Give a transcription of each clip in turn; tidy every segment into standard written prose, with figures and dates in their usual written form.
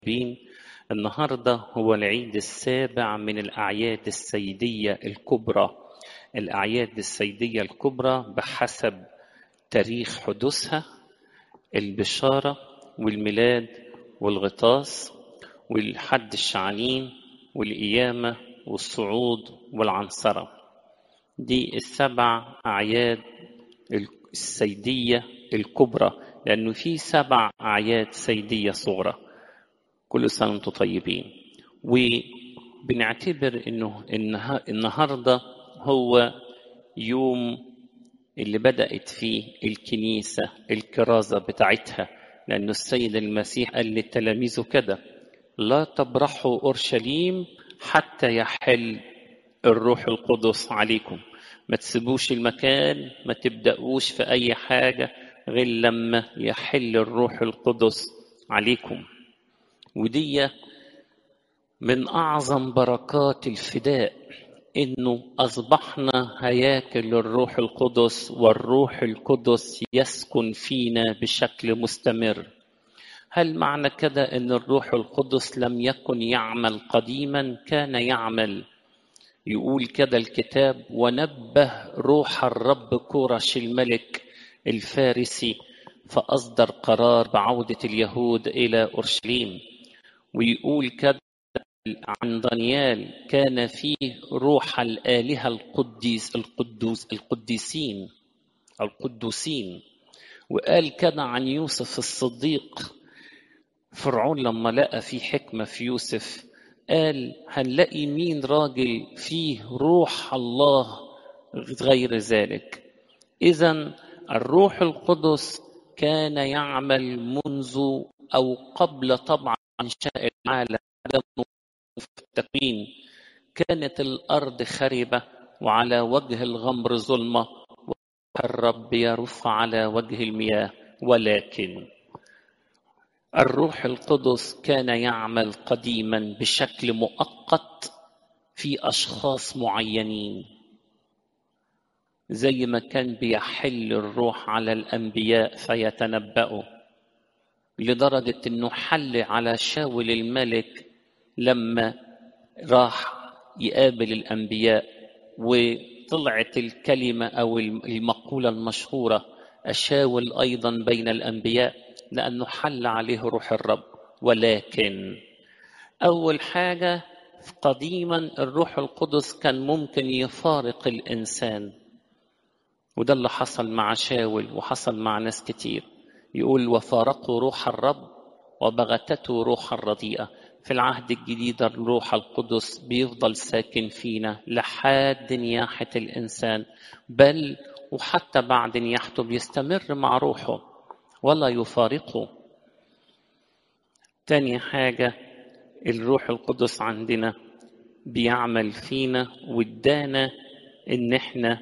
طيبين. النهاردة هو العيد السابع من الأعياد السيدية الكبرى. الأعياد السيدية الكبرى بحسب تاريخ حدوثها البشارة والميلاد والغطاس والحد الشعانين والقيامة والصعود والعنصرة. دي السبع أعياد السيدية الكبرى، لأنه في 7 أعياد سيدية صغرى. كل سنة وانتم طيبين. وبنعتبر إنه النهاردة هو يوم اللي بدأت فيه الكنيسة الكرازة بتاعتها، لأنه السيد المسيح قال لتلاميذه كده: لا تبرحوا أورشليم حتى يحل الروح القدس عليكم. ما تسيبوش المكان، ما تبدأوش في أي حاجة غير لما يحل الروح القدس عليكم. ودي من أعظم بركات الفداء، إنه أصبحنا هياكل للروح القدس، والروح القدس يسكن فينا بشكل مستمر. هل معنى كده إن الروح القدس لم يكن يعمل قديما؟ كان يعمل. يقول كده الكتاب: ونبه روح الرب كورش الملك الفارسي فأصدر قرار بعودة اليهود إلى أورشليم. ويقول كده عن دانيال: كان فيه روح الآلهة القدوسين. وقال كده عن يوسف الصديق: فرعون لما لقى فيه حكمة في يوسف قال: هنلاقي مين راجل فيه روح الله غير ذلك؟ إذن الروح القدس كان يعمل منذ أو قبل طبعا إنشاء العالم. في التكوين كانت الأرض خربة وعلى وجه الغمر ظلمة، والرب يرف على وجه المياه. ولكن الروح القدس كان يعمل قديما بشكل مؤقت في أشخاص معينين، زي ما كان بيحل الروح على الأنبياء فيتنبأوا، لدرجة أنه حل على شاول الملك لما راح يقابل الأنبياء، وطلعت الكلمة أو المقولة المشهورة: أشاول أيضا بين الأنبياء، لأنه حل عليه روح الرب. ولكن أول حاجة قديما الروح القدس كان ممكن يفارق الإنسان، وده اللي حصل مع شاول وحصل مع ناس كتير. يقول: وفارقوا روح الرب وبغتته روح الرديئة. في العهد الجديد الروح القدس بيفضل ساكن فينا لحد نياحة الإنسان، بل وحتى بعد نياحته بيستمر مع روحه ولا يفارقه. تاني حاجة، الروح القدس عندنا بيعمل فينا وادانا إن احنا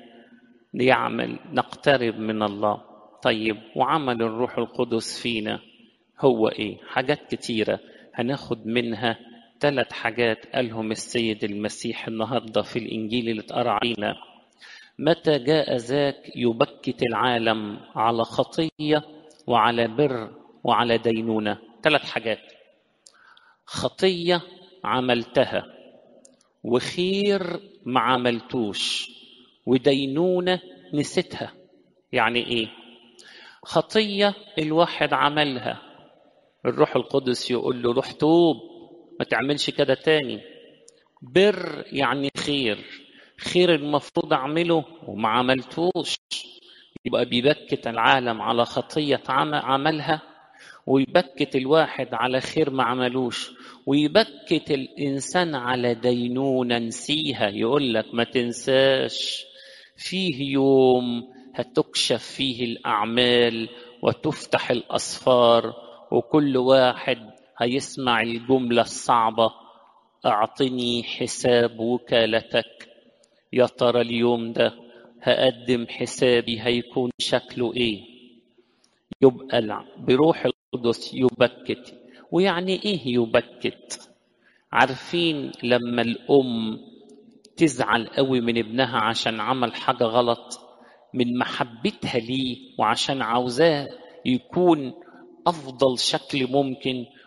نقترب من الله. طيب، وعمل الروح القدس فينا هو ايه؟ حاجات كتيرة هناخد منها 3 حاجات قالهم السيد المسيح النهاردة في الإنجيل اللي اتقرأ علينا. متى جاء ذاك يبكت العالم على خطية وعلى بر وعلى دينونة. 3 حاجات: خطية عملتها، وخير ما عملتوش، ودينونة نسيتها. يعني ايه؟ خطية الواحد عملها، الروح القدس يقول له: روح توب، ما تعملش كده تاني. بر يعني خير المفروض اعمله وما عملتوش، يبقى بيبكت العالم على خطية عملها، ويبكت الواحد على خير ما عملوش، ويبكت الإنسان على دينونة نسيها. يقول لك ما تنساش، فيه يوم هتكشف فيه الأعمال وتفتح الأسفار، وكل واحد هيسمع الجملة الصعبة: أعطني حساب وكالتك. يا ترى اليوم ده هقدم حسابي هيكون شكله إيه؟ يبقى بروح القدس يبكت. ويعني إيه يبكت؟ عارفين لما الأم تزعل قوي من ابنها عشان عمل حاجة غلط، من محبتها ليه وعشان عاوزاه يكون أفضل شكل ممكن، بتبقى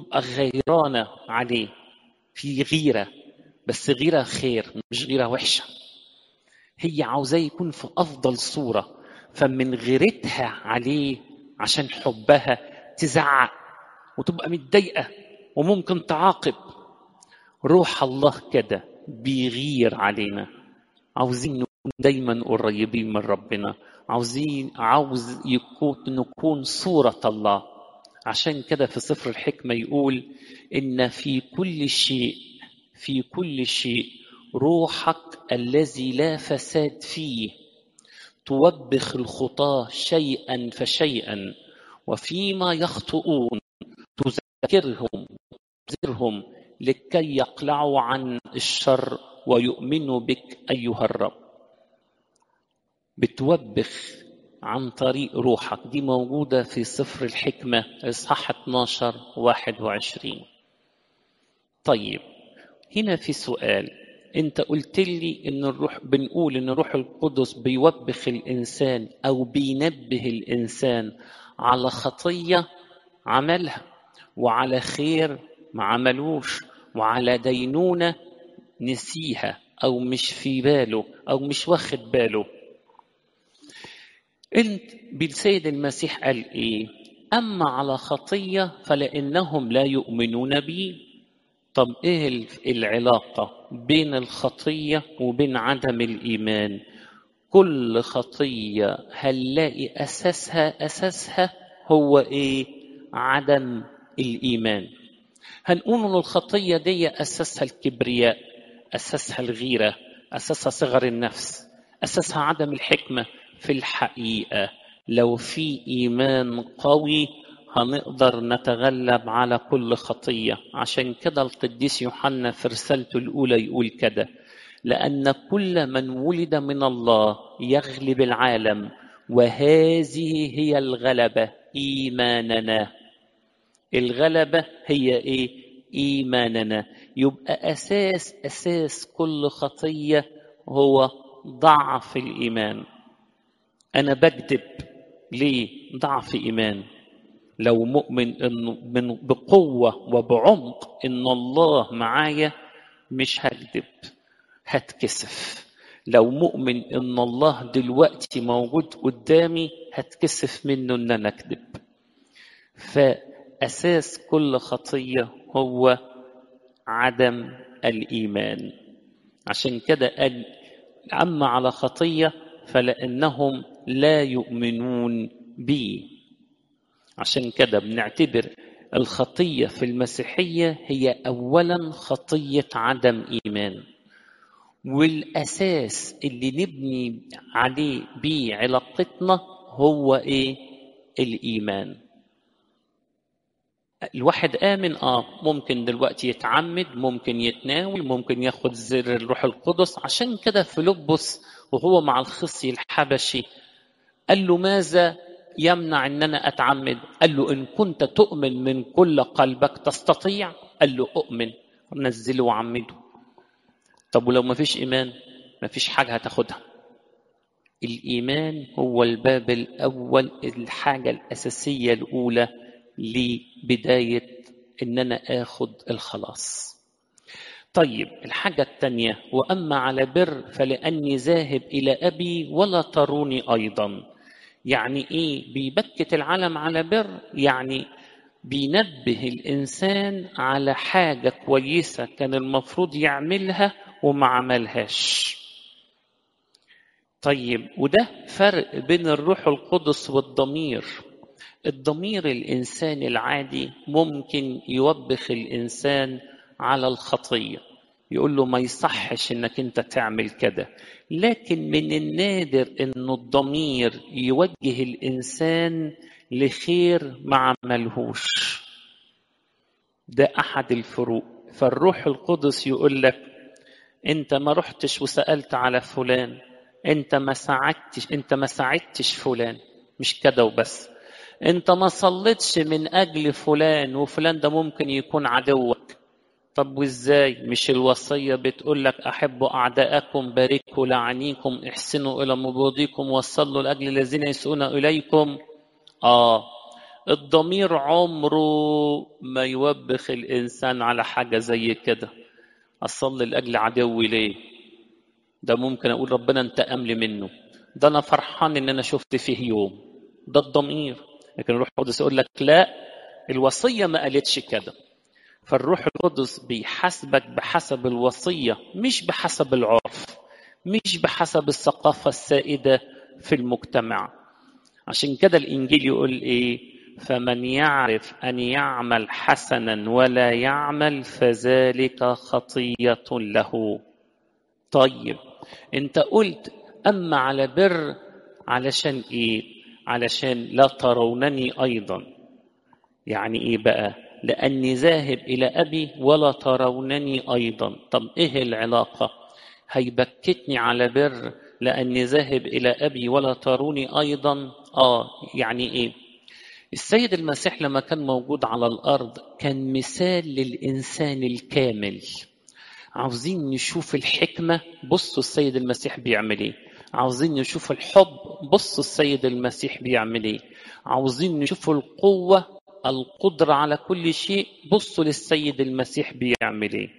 وتبقى غيرانة عليه، في غيرة، بس غيرة خير مش غيرة وحشة. هي عاوزاه يكون في أفضل صورة، فمن غيرتها عليه عشان حبها تزعق وتبقى متضايقة وممكن تعاقب. روح الله كده بيغير علينا. عاوزين نكون دايما قريبين من ربنا، عاوز نكون صورة الله. عشان كده في سفر الحكمة يقول إن في كل شيء روحك الذي لا فساد فيه توبخ الخطاة شيئا فشيئا، وفيما يخطئون تذكرهم لكي يقلعوا عن الشر ويؤمنوا بك أيها الرب. بتوبخ عن طريق روحك، دي موجودة في سفر الحكمة إصحاح 12:21. طيب هنا في سؤال، انت قلت لي ان بنقول ان الروح القدس بيوبخ الانسان او بينبه الانسان على خطية عملها، وعلى خير ما عملوش، وعلى دينونة نسيها او مش في باله او مش واخد باله. انت بالسيد المسيح قال ايه؟ اما على خطية فلانهم لا يؤمنون بي. طب ايه العلاقة بين الخطية وبين عدم الإيمان؟ كل خطية هنلاقي أساسها هو ايه؟ عدم الإيمان. هنقول ان الخطية دي أساسها الكبرياء، أساسها الغيرة، أساسها صغر النفس، أساسها عدم الحكمة. في الحقيقة لو في إيمان قوي هنقدر نتغلب على كل خطية. عشان كده القديس يوحنا في رسالته الأولى يقول كده: لأن كل من ولد من الله يغلب العالم، وهذه هي الغلبة إيماننا. الغلبة هي إيه؟ إيماننا. يبقى أساس كل خطية هو ضعف الإيمان. أنا بكذب ليه؟ ضعف إيمان. لو مؤمن إنه بقوة وبعمق إن الله معايا مش هكذب، هتكسف. لو مؤمن إن الله دلوقتي موجود قدامي هتكسف منه إن أنا أكذب. فأساس كل خطية هو عدم الإيمان. عشان كده قال: أما على خطية فلأنهم لا يؤمنون بي. عشان كده بنعتبر الخطية في المسيحية هي أولا خطية عدم إيمان، والأساس اللي نبني عليه بيه علاقتنا هو إيه؟ الإيمان. الواحد آمن ممكن دلوقتي يتعمد، ممكن يتناول، ممكن ياخد زر الروح القدس. عشان كده فيلبس وهو مع الخصي الحبشي قال له: ماذا يمنع ان انا اتعمد؟ قال له: ان كنت تؤمن من كل قلبك تستطيع. قال له: اؤمن، نزله وعمده. طب ولو ما فيش ايمان؟ ما فيش حاجه هتاخدها. الايمان هو الباب الاول، الحاجه الاساسيه الاولى لبدايه ان انا اخد الخلاص. طيب الحاجه الثانيه: واما على بر فلاني ذاهب الى ابي ولا تروني ايضا. يعني ايه بيبكت العالم على بر؟ يعني بينبه الانسان على حاجه كويسه كان المفروض يعملها وما عملهاش. طيب وده فرق بين الروح القدس والضمير. الضمير الانسان العادي ممكن يوبخ الانسان على الخطيه، يقول له ما يصحش انك انت تعمل كده. لكن من النادر ان الضمير يوجه الانسان لخير ما عملهوش. ده احد الفروق. فالروح القدس يقول لك: انت ما رحتش وسألت على فلان، انت ما ساعدتش فلان. مش كده وبس، انت ما صليتش من اجل فلان، وفلان ده ممكن يكون عدوك. طب وازاي؟ مش الوصية بتقول لك: احبوا اعداءكم، باركوا لعنيكم، احسنوا الى مبغضيكم، وصلوا لاجل الذين يسوءون اليكم؟ الضمير عمره ما يوبخ الإنسان على حاجة زي كده. أصلي لأجل عدوي ليه؟ ده ممكن أقول ربنا انتقم لي منه، ده أنا فرحان إن أنا شفت فيه يوم، ده الضمير. لكن الروح القدس يقول لك لا، الوصية ما قالتش كده. فالروح القدس بيحاسبك بحسب الوصية، مش بحسب العرف، مش بحسب الثقافة السائدة في المجتمع. عشان كده الإنجيل يقول إيه؟ فمن يعرف أن يعمل حسنا ولا يعمل فذلك خطية له. طيب انت قلت أما على بر، علشان إيه؟ علشان لا ترونني أيضا. يعني إيه بقى؟ لأني ذاهب إلى أبي ولا ترونني أيضا. طب إيه العلاقة؟ هيبكتني على بر لأني ذاهب إلى أبي ولا تروني أيضا. يعني إيه؟ السيد المسيح لما كان موجود على الأرض كان مثال للإنسان الكامل. عاوزين نشوف الحكمة، بصوا السيد المسيح بيعمل إيه. عاوزين نشوف الحب، بصوا السيد المسيح بيعمل إيه. عاوزين نشوف القوة، القدرة على كل شيء، بصوا للسيد المسيح بيعمل إيه.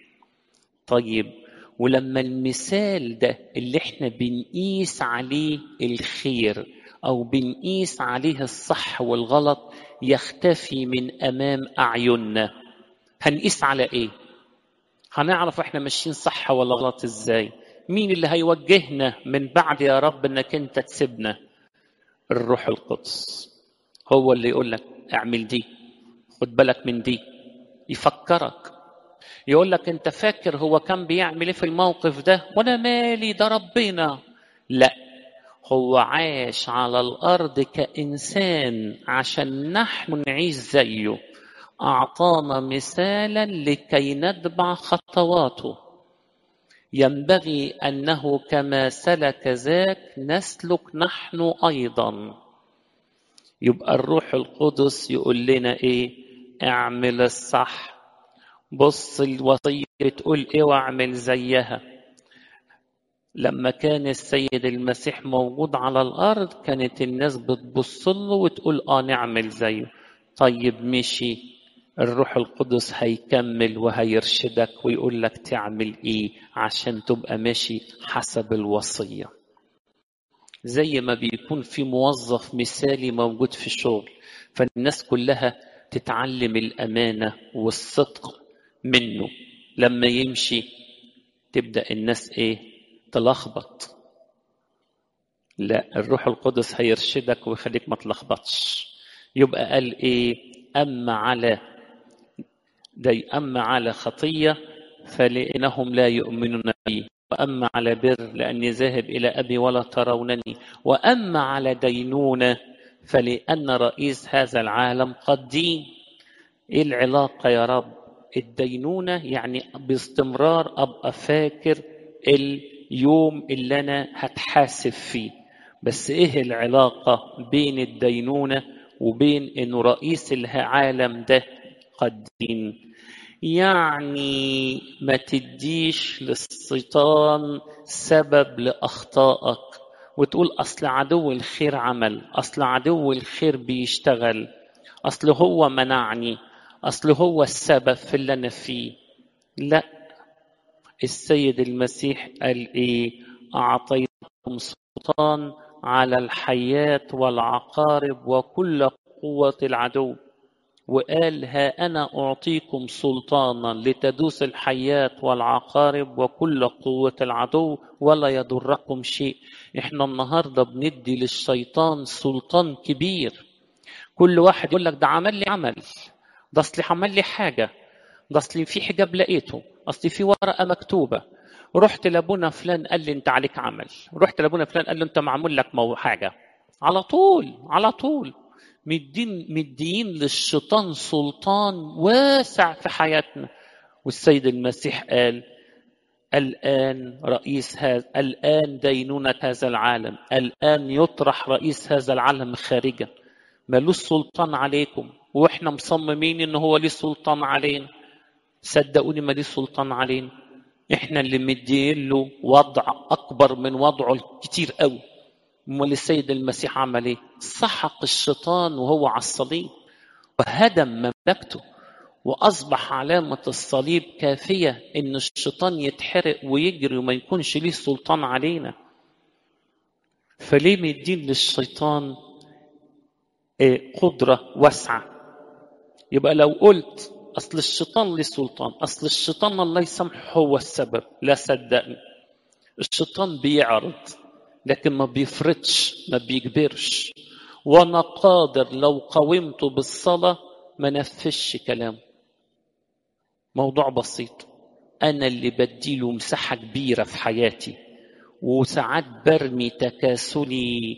طيب ولما المثال ده اللي احنا بنقيس عليه الخير أو بنقيس عليه الصح والغلط يختفي من أمام أعيننا، هنقيس على إيه؟ هنعرف احنا ماشيين صح ولا غلط ازاي؟ مين اللي هيوجهنا من بعد يا رب انك انت تسيبنا؟ الروح القدس هو اللي يقول لك اعمل دي، خد بالك من دي، يفكرك، يقول لك انت فاكر هو كان بيعمل ايه في الموقف ده وانا مالي، ده ربنا. لا، هو عاش على الارض كانسان عشان نحن نعيش زيه، اعطانا مثالا لكي نتبع خطواته. ينبغي أنه كما سلك ذاك نسلك نحن أيضا. يبقى الروح القدس يقول لنا إيه؟ اعمل الصح. بص الوصية بتقول إيه واعمل زيها. لما كان السيد المسيح موجود على الأرض كانت الناس بتبص له وتقول نعمل زيه. طيب مشي، الروح القدس هيكمل وهيرشدك ويقول لك تعمل ايه عشان تبقى ماشي حسب الوصية. زي ما بيكون في موظف مثالي موجود في الشغل، فالناس كلها تتعلم الأمانة والصدق منه. لما يمشي تبدأ الناس تلخبط. لا، الروح القدس هيرشدك ويخليك ما تلخبطش. يبقى قال أما على خطية فلأنهم لا يؤمنون بي، وأما على بر لأني ذاهب إلى أبي ولا ترونني، وأما على دينونة فلأن رئيس هذا العالم قد دين. إيه العلاقة يا رب؟ الدينونة يعني باستمرار أبقى فاكر اليوم اللي أنا هتحاسب فيه. بس إيه العلاقة بين الدينونة وبين إنه رئيس العالم ده قد دين؟ يعني ما تديش للشيطان سبب لأخطائك وتقول أصل عدو الخير عمل، أصل عدو الخير بيشتغل، أصل هو منعني، أصل هو السبب في اللي أنا فيه. لا، السيد المسيح قال أعطيتكم سلطان على الحيات والعقارب وكل قوة العدو. وقال ها أنا أعطيكم سلطانا لتدوس الحيات والعقارب وكل قوة العدو ولا يضركم شيء. احنا النهاردة بندي للشيطان سلطان كبير. كل واحد يقول لك ده عمل لي عمل، ده أصلي عمل لي حاجة، ده أصلي في حجاب لقيته، أصلي في ورقة مكتوبة، رحت لابونا فلان قال لي أنت عليك عمل، رحت لابونا فلان قال له أنت معمول لك حاجة. على طول مدين للشيطان سلطان واسع في حياتنا. والسيد المسيح قال الآن دينونة هذا العالم، الآن يطرح رئيس هذا العالم خارجا، ملوش سلطان عليكم. واحنا مصممين ان هو ليه سلطان علينا. صدقوني ماليش سلطان علينا، احنا اللي مدين له وضع اكبر من وضعه الكتير قوي. امال السيد المسيح عمل ايه؟ سحق الشيطان وهو على الصليب، وهدم مملكته، وأصبح علامة الصليب كافية إن الشيطان يتحرق ويجري وما يكونش ليه سلطان علينا. فليه مدين للشيطان قدرة واسعة؟ يبقى لو قلت أصل الشيطان ليه سلطان، أصل الشيطان الله يسامحه هو السبب، لا صدقني. الشيطان بيعرض لكن ما بيفرضش، ما بيجبرش. وأنا قادر لو قاومته بالصلاة ما نفذش كلامه. موضوع بسيط. أنا اللي بديله مساحة كبيرة في حياتي، وساعات برمي تكاسلي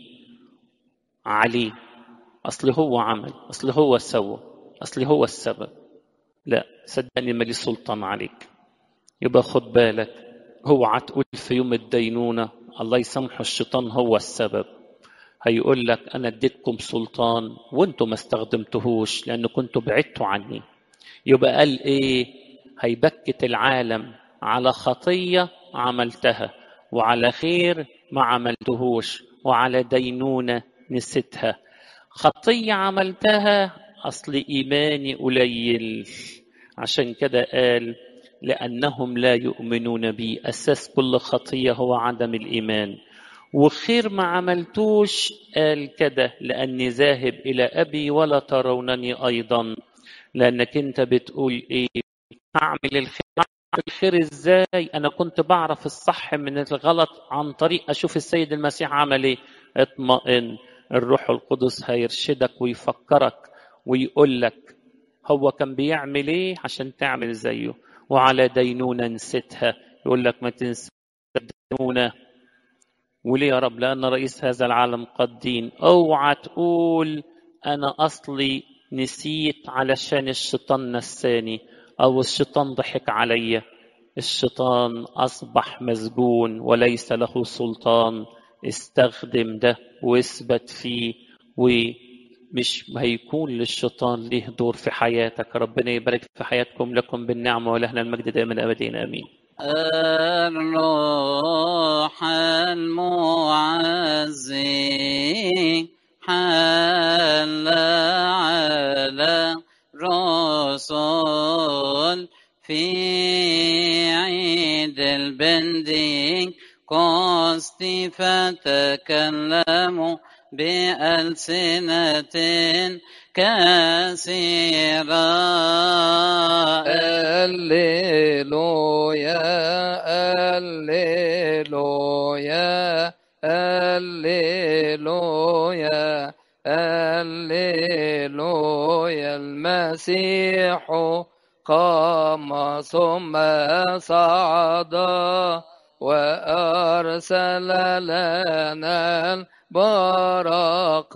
عليه. أصل هو عمل، أصل هو سوى، أصل هو السبب. لا صدقني مالي سلطان عليك. يبقى خد بالك، هو هتقول في يوم الدينونة الله يسامحه الشيطان هو السبب. هيقول لك أنا اديتكم سلطان وانتم ما استخدمتهوش لأن كنتوا بعدتوا عني. يبقى قال إيه؟ هيبكت العالم على خطية عملتها، وعلى خير ما عملتهوش، وعلى دينونة نسيتها. خطية عملتها أصل إيماني قليل، عشان كده قال لأنهم لا يؤمنون بي. أساس كل خطية هو عدم الإيمان. وخير ما عملتوش قال كده لأني ذاهب إلى أبي ولا ترونني أيضا. لأنك أنت بتقول إيه؟ أعمل الخير. أعمل الخير إزاي؟ أنا كنت بعرف الصح من الغلط عن طريق أشوف السيد المسيح عمل إيه. اطمئن، الروح القدس هيرشدك ويفكرك ويقول لك هو كان بيعمل إيه عشان تعمل زيه. وعلى دينونة نسيتها، يقول لك ما تنسى دينونة. وليه يا رب؟ لأن رئيس هذا العالم قد دين. اوعى تقول أنا أصلي نسيت علشان الشيطان نساني أو الشيطان ضحك عليا. الشيطان أصبح مسجون وليس له سلطان. استخدم ده واثبت فيه، ومش هيكون للشيطان ليه دور في حياتك. ربنا يبارك في حياتكم، لكم بالنعمة ولهنا المجد دائما أبدين آمين. الروح المعزي حل على الرسل في عيد البنديك قسط فتكلموا بألسنة كثيرة. هللويا هللويا هللويا هللويا. المسيح قام ثم صعد وأرسل لنا البركة.